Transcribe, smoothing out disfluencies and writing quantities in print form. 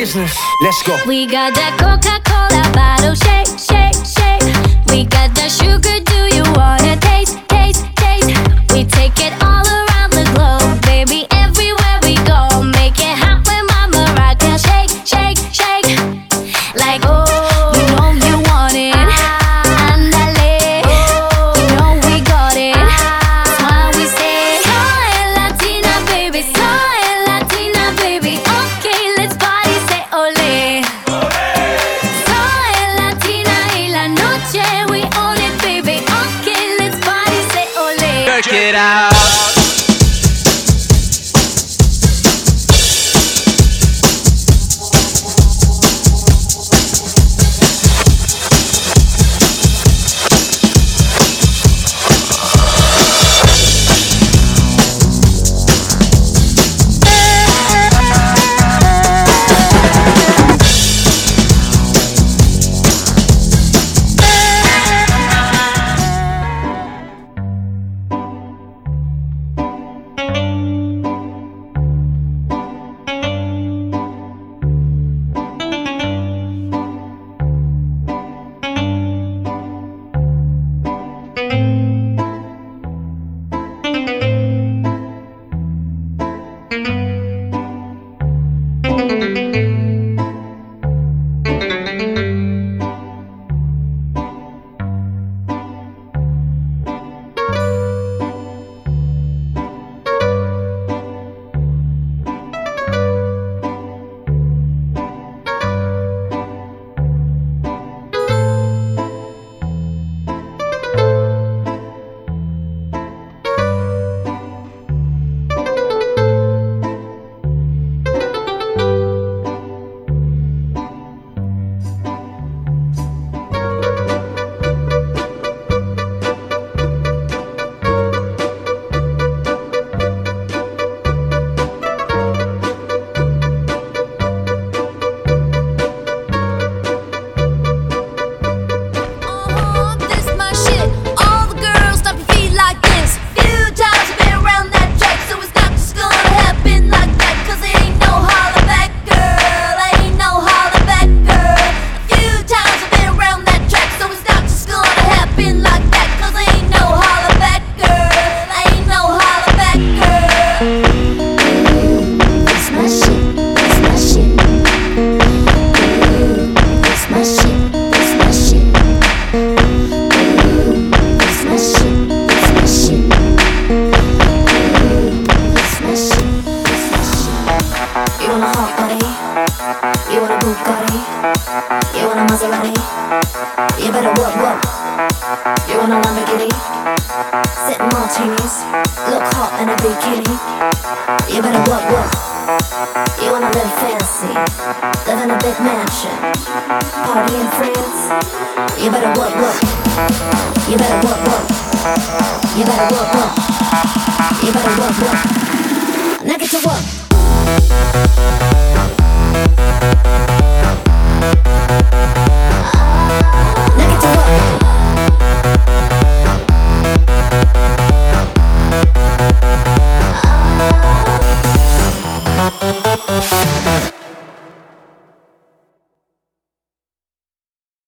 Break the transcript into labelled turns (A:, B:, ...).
A: business. Let's go.
B: We got that Coca-Cola bottle, shake, shake, shake. We got that sugar, do you wanna taste, taste, taste? We take it all around the globe, baby, everywhere we go. Make it hot when Mama rock and shake, shake, shake. Like, oh, you know you want it. Andale, you know we got it. That's why we say, soy Latina, baby, soy Latina, baby. Okay, let's party, say ole. Soy Latina y la noche, we own it, baby. Okay, let's party, say ole.
A: Work it out.
B: Now get to work.